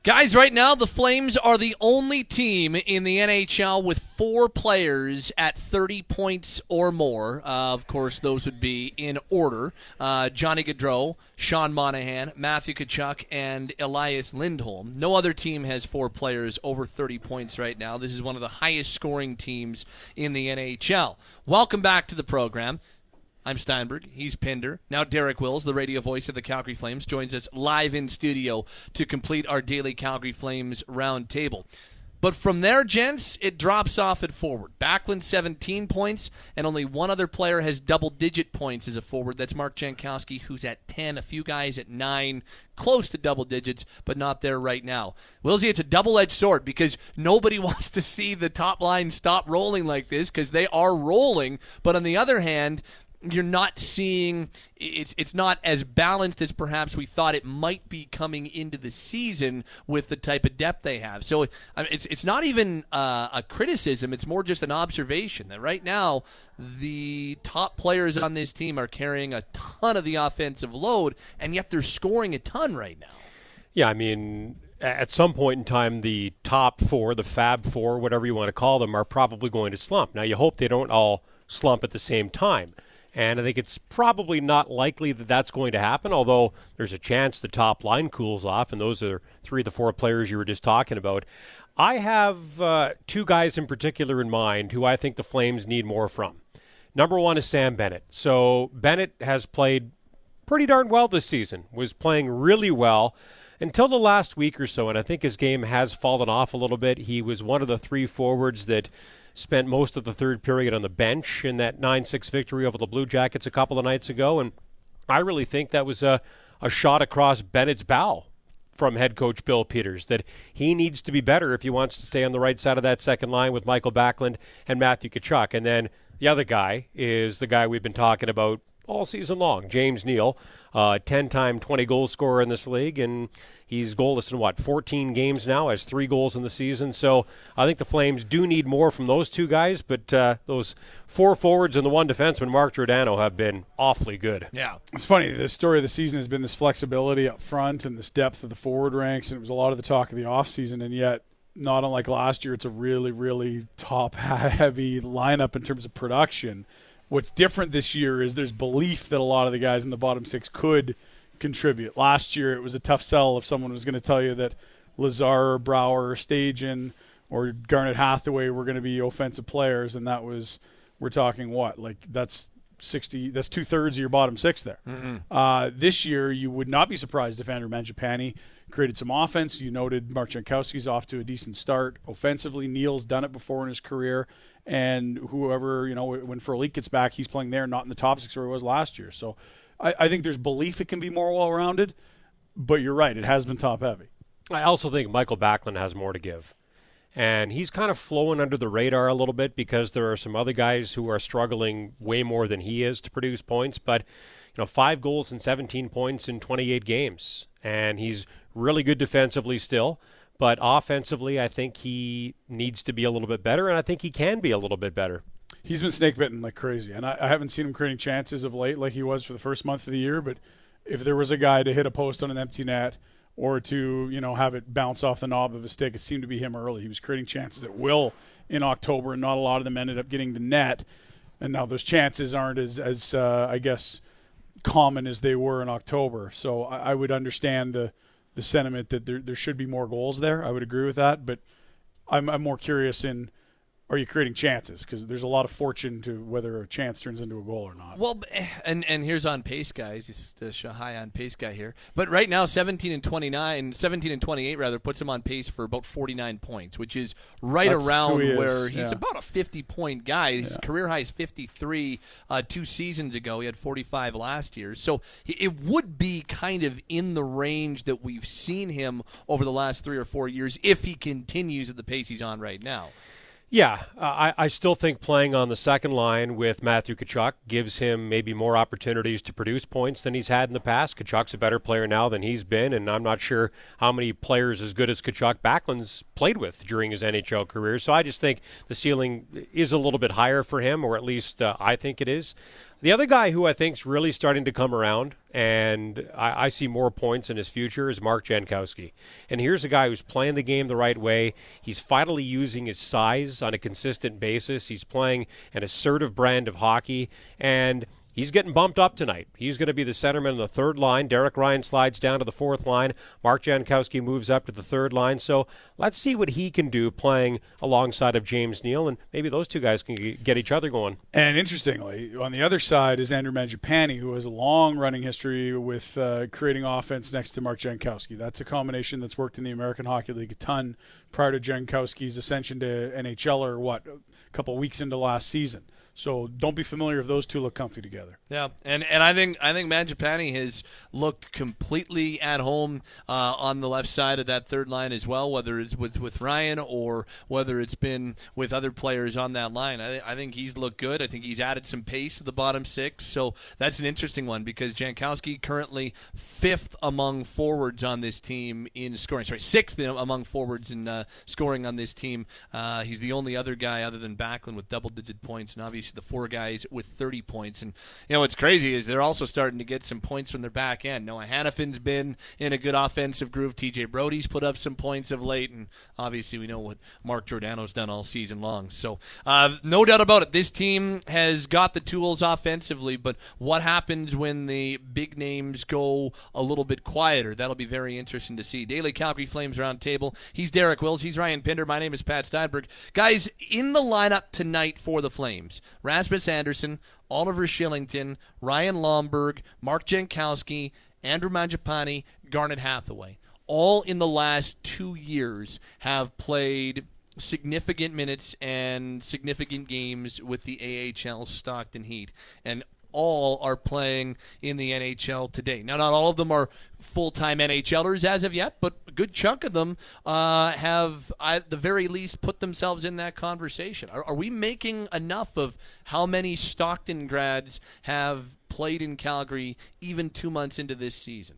Guys, right now the Flames are the only team in the NHL with 4 players at 30 points or more. Of course, those would be in order. Johnny Gaudreau, Sean Monahan, Matthew Tkachuk, and Elias Lindholm. No other team has 4 players over 30 points right now. This is one of the highest scoring teams in the NHL. Welcome back to the program. I'm Steinberg. He's Pinder. Now Derek Wills, the radio voice of the Calgary Flames, joins us live in studio to complete our daily Calgary Flames roundtable. But from there, gents, it drops off at forward. Backlund, 17 points, and only one other player has double-digit points as a forward. That's Mark Jankowski, who's at 10. A few guys at 9, close to double digits, but not there right now. Willsy, it's a double-edged sword because nobody wants to see the top line stop rolling like this because they are rolling. But on the other hand, you're not seeing it's not as balanced as perhaps we thought it might be coming into the season with the type of depth they have. So it's not even a criticism. It's more just an observation that right now the top players on this team are carrying a ton of the offensive load, and yet they're scoring a ton right now. Yeah, I mean, at some point in time, the top 4, the Fab 4, whatever you want to call them, are probably going to slump. Now, you hope they don't all slump at the same time. And I think it's probably not likely that that's going to happen, although there's a chance the top line cools off, and those are 3 of the 4 players you were just talking about. I have 2 guys in particular in mind who I think the Flames need more from. Number 1 is Sam Bennett. So Bennett has played pretty darn well this season, was playing really well until the last week or so, and I think his game has fallen off a little bit. He was one of the 3 forwards that spent most of the third period on the bench in that 9-6 victory over the Blue Jackets a couple of nights ago, and I really think that was a shot across Bennett's bow from head coach Bill Peters, that he needs to be better if he wants to stay on the right side of that second line with Michael Backlund and Matthew Tkachuk. And then the other guy is the guy we've been talking about all season long, James Neal, 10-time 20-goal scorer in this league, and he's goalless in, 14 games now, has 3 goals in the season. So I think the Flames do need more from those 2 guys, but those 4 forwards and the 1 defenseman, Mark Giordano, have been awfully good. Yeah. It's funny, the story of the season has been this flexibility up front and this depth of the forward ranks, and it was a lot of the talk of the offseason, and yet, not unlike last year, it's a really, really top-heavy lineup in terms of production. What's different this year is there's belief that a lot of the guys in the bottom 6 could contribute. Last year, it was a tough sell if someone was going to tell you that Lazar, Brouwer, Stajan, or Garnet Hathaway were going to be offensive players, and that was, we're talking that's 2/3 of your bottom 6 there. Mm-hmm. This year, you would not be surprised if Andrew Mangiapane created some offense. You noted Mark Jankowski's off to a decent start offensively. Neal's done it before in his career. And whoever, when Frolik gets back, he's playing there, not in the top 6 where he was last year. So I think there's belief it can be more well-rounded, but you're right, it has been top-heavy. I also think Michael Backlund has more to give. And he's kind of flowing under the radar a little bit because there are some other guys who are struggling way more than he is to produce points. But, 5 goals and 17 points in 28 games. And he's really good defensively still. But offensively, I think he needs to be a little bit better, and I think he can be a little bit better. He's been snake-bitten like crazy, and I haven't seen him creating chances of late like he was for the first month of the year, but if there was a guy to hit a post on an empty net or to, have it bounce off the knob of a stick, it seemed to be him early. He was creating chances at will in October, and not a lot of them ended up getting to net, and now those chances aren't as I guess, common as they were in October. So I would understand the sentiment that there should be more goals there. I would agree with that, but I'm more curious in, are you creating chances? Because there's a lot of fortune to whether a chance turns into a goal or not. Well, and here's On Pace Guy, just to show high On Pace Guy here. But right now, 17 and 28 rather, puts him on pace for about 49 points, which is That's around where he's about a 50-point guy. His career high is 53 2 seasons ago. He had 45 last year. So it would be kind of in the range that we've seen him over the last 3 or 4 years if he continues at the pace he's on right now. Yeah, I still think playing on the second line with Matthew Tkachuk gives him maybe more opportunities to produce points than he's had in the past. Tkachuk's a better player now than he's been, and I'm not sure how many players as good as Tkachuk Backlund's played with during his NHL career. So I just think the ceiling is a little bit higher for him, or at least I think it is. The other guy who I think is really starting to come around, and I see more points in his future, is Mark Jankowski. And here's a guy who's playing the game the right way. He's finally using his size on a consistent basis. He's playing an assertive brand of hockey, and he's getting bumped up tonight. He's going to be the centerman on the third line. Derek Ryan slides down to the fourth line. Mark Jankowski moves up to the third line. So let's see what he can do playing alongside of James Neal, and maybe those two guys can get each other going. And interestingly, on the other side is Andrew Mangiapane, who has a long-running history with creating offense next to Mark Jankowski. That's a combination that's worked in the American Hockey League a ton prior to Jankowski's ascension to NHLer, a couple weeks into last season. So don't be familiar if those two look comfy together. Yeah, and I think Mangiapane has looked completely at home on the left side of that third line as well, whether it's with Ryan or whether it's been with other players on that line. I think he's looked good. I think he's added some pace to the bottom six, so that's an interesting one because Jankowski currently fifth among forwards on this team in scoring. Sorry, sixth among forwards in scoring on this team. He's the only other guy other than Backlund with double-digit points, and obviously the four guys with 30 points. And what's crazy is they're also starting to get some points from their back end. Noah Hannafin's been in a good offensive groove. TJ Brody's put up some points of late, and obviously we know what Mark Giordano's done all season long. So no doubt about it, this team has got the tools offensively, but what happens when the big names go a little bit quieter? That'll be very interesting to see. Daily Calgary Flames Roundtable. He's Derek Wills. He's Ryan Pinder. My name is Pat Steinberg. Guys, in the lineup tonight for the Flames, Rasmus Andersson, Oliver Shillington, Ryan Lomberg, Mark Jankowski, Andrew Mangiapane, Garnet Hathaway. All in the last 2 years have played significant minutes and significant games with the AHL Stockton Heat. And all are playing in the NHL today. Now, not all of them are full-time NHLers as of yet, but a good chunk of them have, at the very least, put themselves in that conversation. Are we making enough of how many Stockton grads have played in Calgary even 2 months into this season?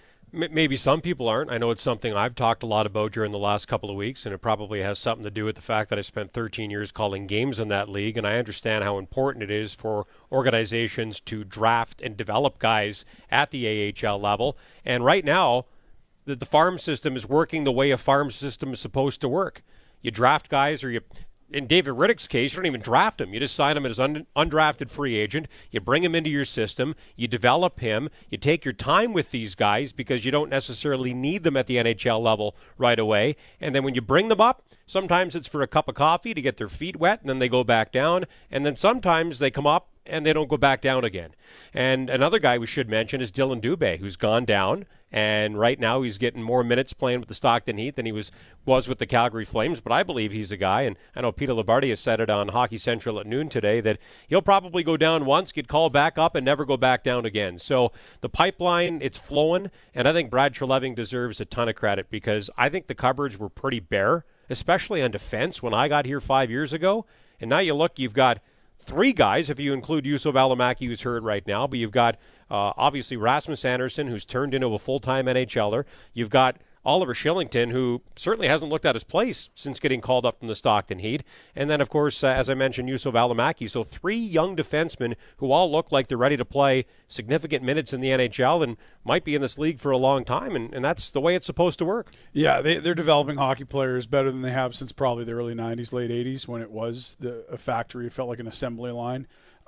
Maybe some people aren't. I know it's something I've talked a lot about during the last couple of weeks, and it probably has something to do with the fact that I spent 13 years calling games in that league, and I understand how important it is for organizations to draft and develop guys at the AHL level. And right now, the farm system is working the way a farm system is supposed to work. You draft guys, or in David Riddick's case, you don't even draft him. You just sign him as an undrafted free agent. You bring him into your system. You develop him. You take your time with these guys because you don't necessarily need them at the NHL level right away. And then when you bring them up, sometimes it's for a cup of coffee to get their feet wet, and then they go back down. And then sometimes they come up and they don't go back down again. And another guy we should mention is Dylan Dubé, who's gone down. And right now he's getting more minutes playing with the Stockton Heat than he was with the Calgary Flames. But I believe he's a guy, and I know Peter Labardia said it on Hockey Central at noon today, that he'll probably go down once, get called back up, and never go back down again. So the pipeline, it's flowing, and I think Brad Treliving deserves a ton of credit because I think the cupboards were pretty bare, especially on defense when I got here 5 years ago. And now you look, you've got three guys, if you include Yusuf Alamaki, who's hurt right now, but you've got obviously Rasmus Andersson, who's turned into a full-time NHLer. You've got Oliver Shillington, who certainly hasn't looked at his place since getting called up from the Stockton Heat. And then, of course, as I mentioned, Yusuf Alamaki. So three young defensemen who all look like they're ready to play significant minutes in the NHL and might be in this league for a long time. And that's the way it's supposed to work. Yeah, they're developing hockey players better than they have since probably the early 90s, late 80s, when it was a factory. It felt like an assembly line.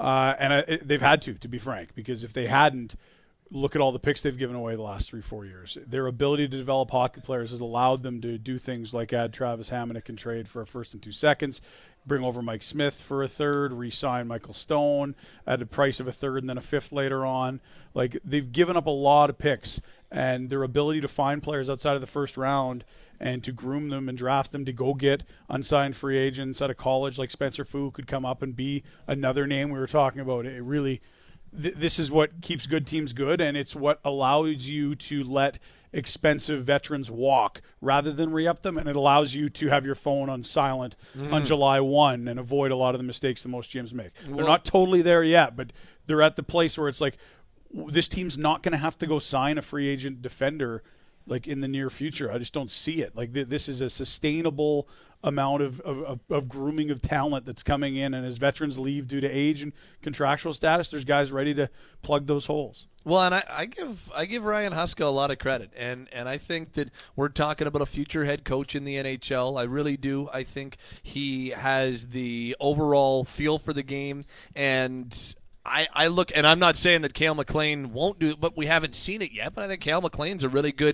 They've had to be frank, because if they hadn't, look at all the picks they've given away the last 3-4 years. Their ability to develop hockey players has allowed them to do things like add Travis Hamonic and trade for a first and 2 seconds, bring over Mike Smith for a third, re-sign Michael Stone at the price of a third and then a fifth later on. Like, they've given up a lot of picks, and their ability to find players outside of the first round and to groom them and draft them to go get unsigned free agents out of college like Spencer Fu could come up and be another name we were talking about. It really this is what keeps good teams good, and it's what allows you to let expensive veterans walk rather than re-up them, and it allows you to have your phone on silent on July 1 and avoid a lot of the mistakes that most GMs make. They're not totally there yet, but they're at the place where it's like, this team's not going to have to go sign a free agent defender like in the near future. I just don't see it. Like this is a sustainable amount of grooming of talent that's coming in, and as veterans leave due to age and contractual status, there's guys ready to plug those holes. Well, and I give Ryan Huska a lot of credit, and I think that we're talking about a future head coach in the NHL. I really do. I think he has the overall feel for the game, and I look, and I'm not saying that Cale McLean won't do it, but we haven't seen it yet. But I think Cale McLean's a really good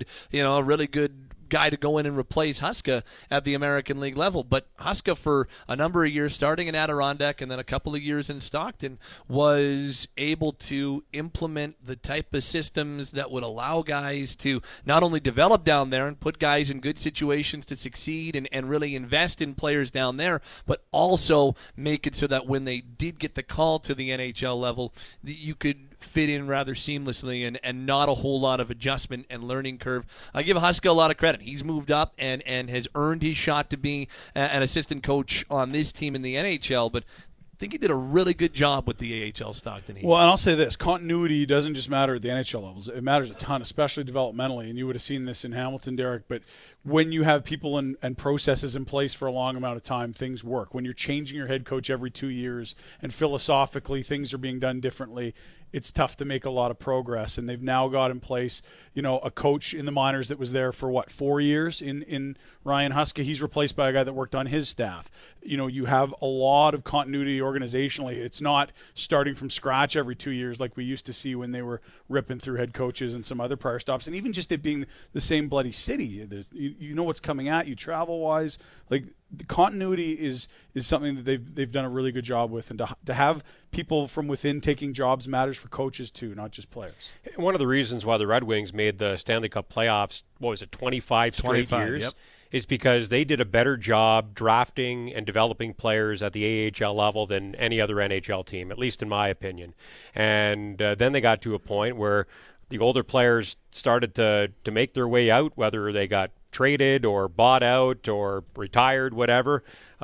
guy to go in and replace Huska at the American League level. But Huska, for a number of years, starting in Adirondack and then a couple of years in Stockton, was able to implement the type of systems that would allow guys to not only develop down there and put guys in good situations to succeed and really invest in players down there, but also make it so that when they did get the call to the NHL level, that you could fit in rather seamlessly and not a whole lot of adjustment and learning curve. I give Huska a lot of credit. He's moved up and has earned his shot to be an assistant coach on this team in the NHL, but I think he did a really good job with the AHL Stockton Heat. Well, and I'll say this. Continuity doesn't just matter at the NHL levels. It matters a ton, especially developmentally, and you would have seen this in Hamilton, Derek, but when you have people and processes in place for a long amount of time, things work. When you're changing your head coach every 2 years and philosophically things are being done differently, it's tough to make a lot of progress. And they've now got in place, a coach in the minors that was there for 4 years in Ryan Huska. He's replaced by a guy that worked on his staff. You have a lot of continuity organizationally. It's not starting from scratch every 2 years like we used to see when they were ripping through head coaches and some other prior stops. And even just it being the same bloody city, you know what's coming at you travel-wise. Like, the continuity is something that they've done a really good job with, and to have people from within taking jobs matters for coaches too, not just players. One of the reasons why the Red Wings made the Stanley Cup playoffs, 25 straight years, yep, is because they did a better job drafting and developing players at the AHL level than any other NHL team, at least in my opinion. And then they got to a point where the older players started to make their way out, whether they got traded or bought out or retired, whatever,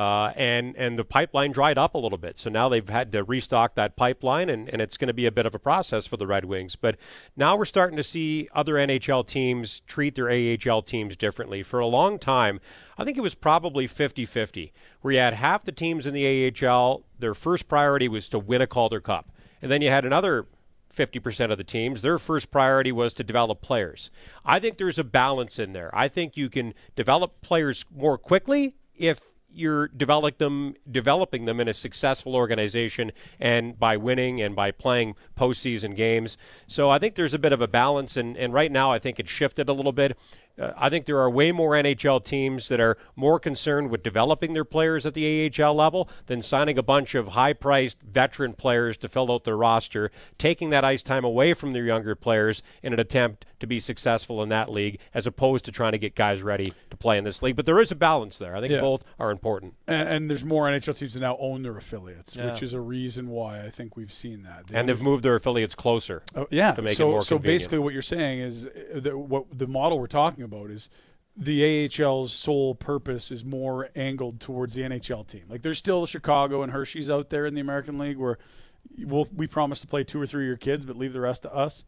and the pipeline dried up a little bit. So now they've had to restock that pipeline, and it's going to be a bit of a process for the Red Wings. But now we're starting to see other NHL teams treat their AHL teams differently. For a long time, I think it was probably 50-50, where you had half the teams in the AHL, their first priority was to win a Calder Cup. And then you had another 50% of the teams, their first priority was to develop players. I think there's a balance in there. I think you can develop players more quickly if you're developing them in a successful organization and by winning and by playing postseason games. So I think there's a bit of a balance, and right now I think it's shifted a little bit. I think there are way more NHL teams that are more concerned with developing their players at the AHL level than signing a bunch of high-priced veteran players to fill out their roster, taking that ice time away from their younger players in an attempt to be successful in that league, as opposed to trying to get guys ready to play in this league. But there is a balance there. I think both are important. And there's more NHL teams that now own their affiliates, which is a reason why I think we've seen that. They've moved their affiliates closer to make it more convenient. So basically what you're saying is what the model we're talking about is the AHL's sole purpose is more angled towards the NHL team. Like, there's still Chicago and Hershey's out there in the American League where we promise to play 2 or 3 of your kids but leave the rest to us.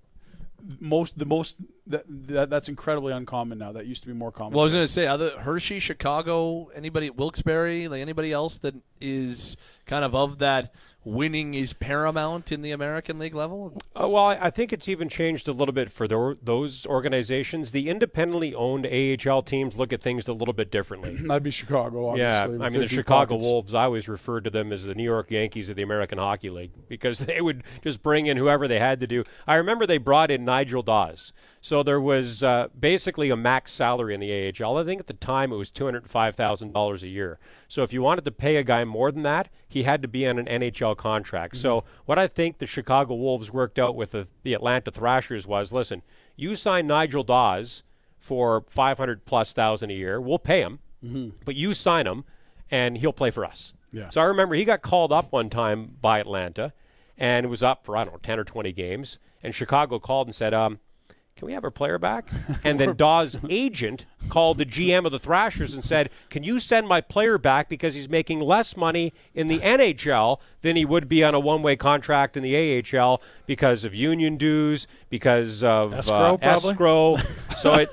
That's incredibly uncommon now. That used to be more common. Well, I was going to say, other Hershey, Chicago, anybody at Wilkes-Barre, like anybody else that is kind of that winning is paramount in the American League level? Well, I think it's even changed a little bit for those organizations. The independently owned AHL teams look at things a little bit differently. That'd be Chicago, obviously. Yeah, I mean, the Chicago Wolves, I always referred to them as the New York Yankees of the American Hockey League, because they would just bring in whoever they had to do. I remember they brought in Nigel Dawes. So there was basically a max salary in the AHL. I think at the time it was $205,000 a year. So if you wanted to pay a guy more than that, he had to be on an NHL contract. Mm-hmm. So what I think the Chicago Wolves worked out with the Atlanta Thrashers was, listen, you sign Nigel Dawes for $500,000+ a year. We'll pay him, but you sign him, and he'll play for us. Yeah. So I remember he got called up one time by Atlanta, and was up for, 10 or 20 games. And Chicago called and said, can we have our player back? And then Dawes' agent called the GM of the Thrashers and said, can you send my player back because he's making less money in the NHL than he would be on a one-way contract in the AHL because of union dues, because of escrow. So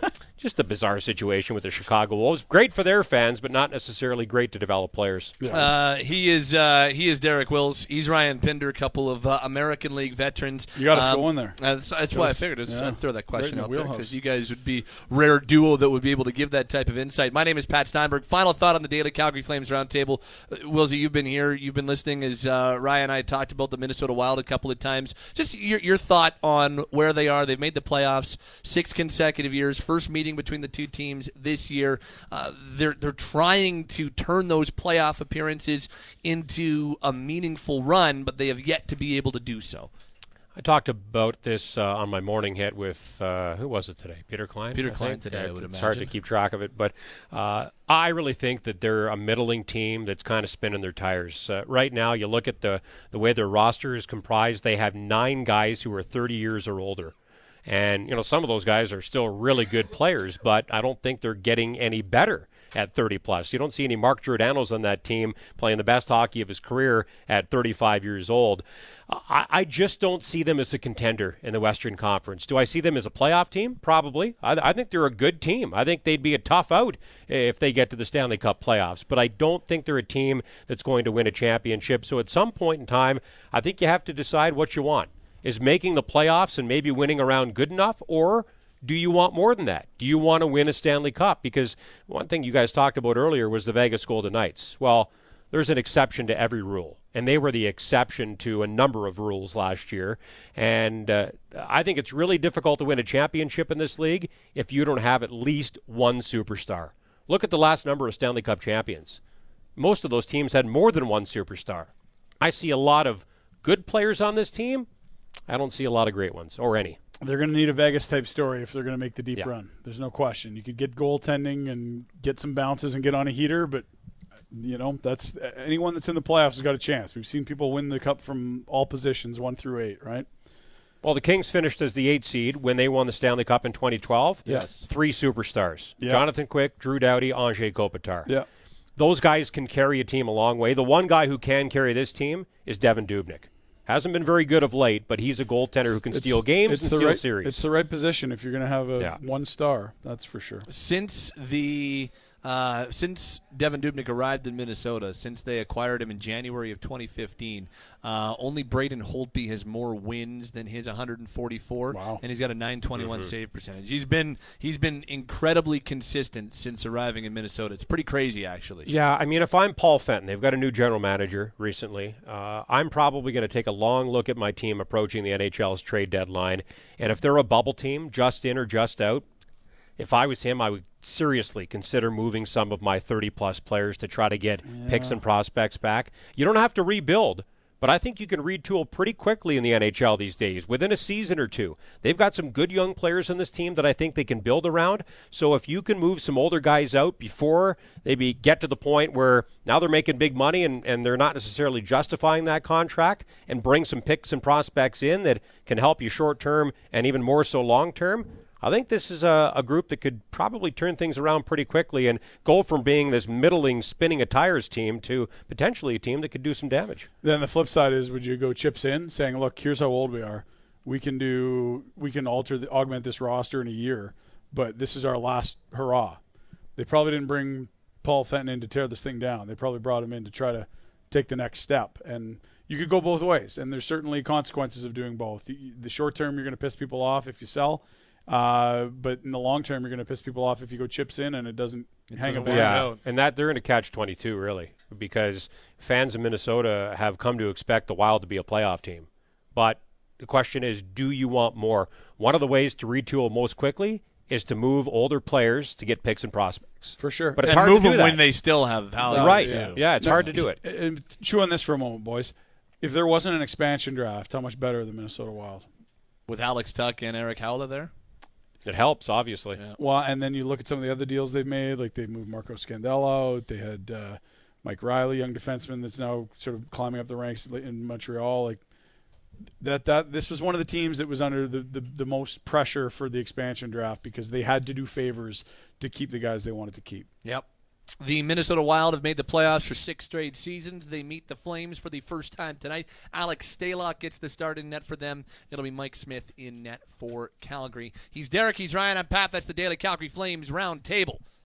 just a bizarre situation with the Chicago Wolves. Great for their fans, but not necessarily great to develop players. He is Derek Wills. He's Ryan Pinder, a couple of American League veterans. You got us going there. That's why I figured I'd throw that question Right out there, because you guys would be rare duo that would be able to give that type of insight. My name is Pat Steinberg. Final thought on the Daily Calgary Flames Roundtable. Willsy, you've been here. You've been listening as Ryan and I talked about the Minnesota Wild a couple of times. Just your thought on where they are. They've made the playoffs 6 consecutive years. First meeting between the two teams this year. They're trying to turn those playoff appearances into a meaningful run, but they have yet to be able to do so. I talked about this on my morning hit with, who was it today? Peter Klein? Peter Klein today, I would It's imagine. hard to keep track of it, but I really think that they're a middling team that's kind of spinning their tires. Right now, you look at the way their roster is comprised, they have 9 guys who are 30 years or older. And, some of those guys are still really good players, but I don't think they're getting any better at 30-plus. You don't see any Mark Giordano's on that team playing the best hockey of his career at 35 years old. I just don't see them as a contender in the Western Conference. Do I see them as a playoff team? Probably. I think they're a good team. I think they'd be a tough out if they get to the Stanley Cup playoffs, but I don't think they're a team that's going to win a championship. So at some point in time, I think you have to decide what you want. Is making the playoffs and maybe winning a round good enough, or do you want more than that? Do you want to win a Stanley Cup? Because one thing you guys talked about earlier was the Vegas Golden Knights. Well, there's an exception to every rule, and they were the exception to a number of rules last year. And I think it's really difficult to win a championship in this league if you don't have at least one superstar. Look at the last number of Stanley Cup champions. Most of those teams had more than one superstar. I see a lot of good players on this team. I don't see a lot of great ones, or any. They're going to need a Vegas-type story if they're going to make the deep run. There's no question. You could get goaltending and get some bounces and get on a heater, but, that's anyone that's in the playoffs has got a chance. We've seen people win the Cup from all positions, 1 through 8, right? Well, the Kings finished as the 8th seed when they won the Stanley Cup in 2012. Yes. 3 superstars. Yeah. Jonathan Quick, Drew Doughty, Anze Kopitar. Yeah. Those guys can carry a team a long way. The one guy who can carry this team is Devan Dubnyk. Hasn't been very good of late, but he's a goaltender who can steal games and steal series. It's the right position if you're going to have one star, that's for sure. Since Devan Dubnyk arrived in Minnesota, since they acquired him in January of 2015, only Braden Holtby has more wins than his 144, and he's got a 921 save percentage. He's been incredibly consistent since arriving in Minnesota. It's pretty crazy, actually. Yeah, I mean, if I'm Paul Fenton, they've got a new general manager recently. I'm probably going to take a long look at my team approaching the NHL's trade deadline, and if they're a bubble team, just in or just out, if I was him, I would seriously consider moving some of my 30-plus players to try to get picks and prospects back. You don't have to rebuild, but I think you can retool pretty quickly in the NHL these days, within a season or two. They've got some good young players in this team that I think they can build around. So if you can move some older guys out before they get to the point where now they're making big money and they're not necessarily justifying that contract, and bring some picks and prospects in that can help you short-term and even more so long-term, I think this is a group that could probably turn things around pretty quickly and go from being this middling, spinning a tires team to potentially a team that could do some damage. Then the flip side is, would you go chips in, saying, look, here's how old we are. We can augment this roster in a year, but this is our last hurrah. They probably didn't bring Paul Fenton in to tear this thing down. They probably brought him in to try to take the next step. And you could go both ways, and there's certainly consequences of doing both. The short term, you're going to piss people off if you sell. But in the long term, you're going to piss people off if you go chips in and it doesn't hang a bang out. And that they're in a catch-22, really, because fans in Minnesota have come to expect the Wild to be a playoff team. But the question is, do you want more? One of the ways to retool most quickly is to move older players to get picks and prospects. For sure. But it's hard to do that. Move them when they still have value. Right. Too. Yeah, it's hard to do it. And chew on this for a moment, boys. If there wasn't an expansion draft, how much better are the Minnesota Wild? With Alex Tuch and Eric Howlett there? It helps, obviously. Yeah. Well, and then you look at some of the other deals they've made, like they moved Marco Scandella out. They had Mike Riley, young defenseman that's now sort of climbing up the ranks in Montreal. Like this was one of the teams that was under the most pressure for the expansion draft because they had to do favors to keep the guys they wanted to keep. Yep. The Minnesota Wild have made the playoffs for 6 straight seasons. They meet the Flames for the first time tonight. Alex Stalock gets the start in net for them. It'll be Mike Smith in net for Calgary. He's Derek, he's Ryan, I'm Pat. That's the Daily Calgary Flames Roundtable.